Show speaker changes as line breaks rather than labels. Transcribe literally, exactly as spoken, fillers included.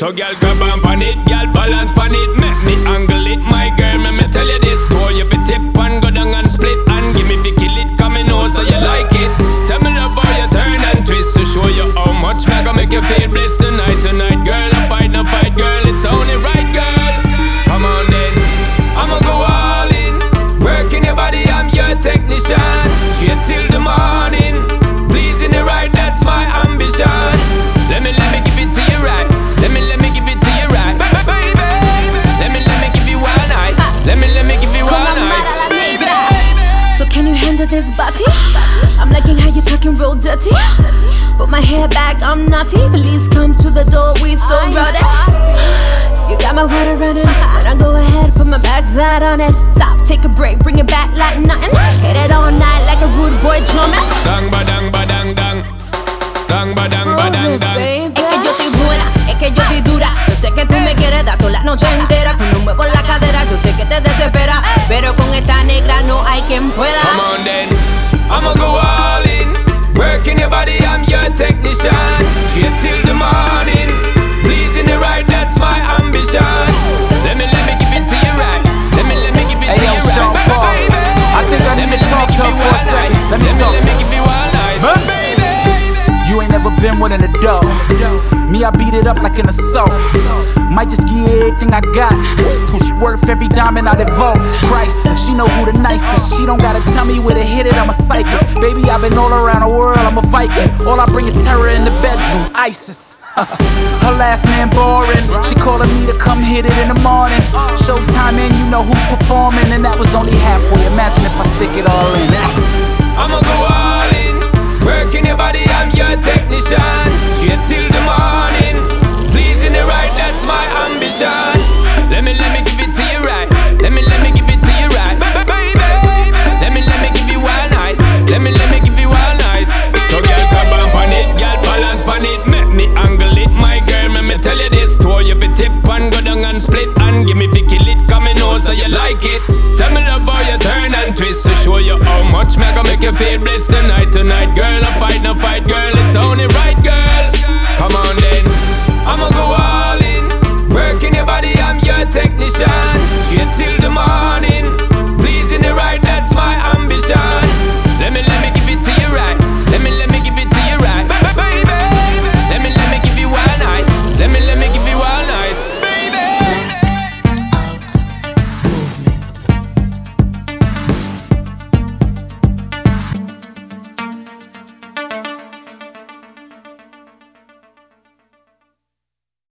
So girl, grab on pan it, girl, balance pan it. Make me angle it, my girl, let me tell you this. Throw you fi tip and go down and split. And give me fi kill it, come me know so you like it. Tell me love how you turn and twist to show you how much me gonna make you feel bliss tonight, tonight, girl. I fight, no fight, girl, it's only right, girl. Come on then, I'ma go all in. Working your body, I'm your technician. Straight till the morning. Pleasing the right, that's my ambition. Let me, let me give it to you right. Let me, let me give it to you right, baby. Let me, let me give you one night. Let me, let me give you one night.
So can you handle this body? I'm liking how you talking real dirty. Put my hair back, I'm naughty. Please come to the door, we so rowdy. You got my water running. When I go ahead, put my backside on it. Stop, take a break, bring it back like nothing. Hit it all night like a rude boy drumming.
Dang ba dang ba dang dang. Dang ba dang ba dang dang.
Es que yo estoy buena, es que yo estoy dura. Yo sé que tú me quieres dar toda la noche entera. Cuando muevo la cadera, yo sé que te desespera. Pero con esta negra no hay quien pueda.
Come on then, I'ma go all in. Working your body, I'm your technician. Straight till the morning. Pleasing the right, that's my ambition. Let me, let me give it to you right. Let me, let me give it
hey,
to
yo,
you
Sean
right,
Paul.
baby.
I think I need
let
to talk to her for a second. Let me
let
talk
me,
to
let me give you one night, baby.
You ain't never been with an adult. Me, I beat it up like an assault. Might just give you everything I got. Worth every diamond I devote. Priceless, she know who the nicest. She don't gotta tell me where to hit it, I'm a psychic. Baby, I've been all around the world, I'm a Viking. All I bring is terror in the bedroom, ISIS. Her last name boring. She calling me to come hit it in the morning. Showtime and you know who's performing. And that was only halfway. Imagine if I stick it all in.
I'ma go all in. Working your body, I'm your technician. Straight till the morning. Pleasing the right, that's my ambition. Let me, let me give it to you right. Let me, let me give it to you right, baby. Let me, let me give you one night. Let me, let me give you one night. So girl, grab on pan it, girl, balance pan it. Make me angle it, my girl, let me tell you this. Throw you fi tip and go down and split. And give me fi kill it, come me know so you like it. Tell me love how you turn and twist to show you how much me gonna make you feel bliss tonight, tonight, girl. I fight, no fight, girl, it's only right, girl. Come on then, I'ma go all in. Working your body, I'm your technician. Straight till